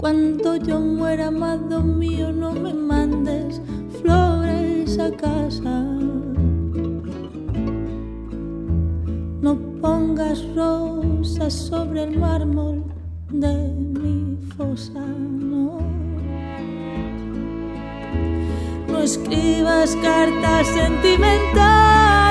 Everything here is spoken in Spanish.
Cuando yo muera, amado mío, no me mandes flores a casa. No pongas rosas sobre el mármol de mi fosa, no. No escribas cartas sentimentales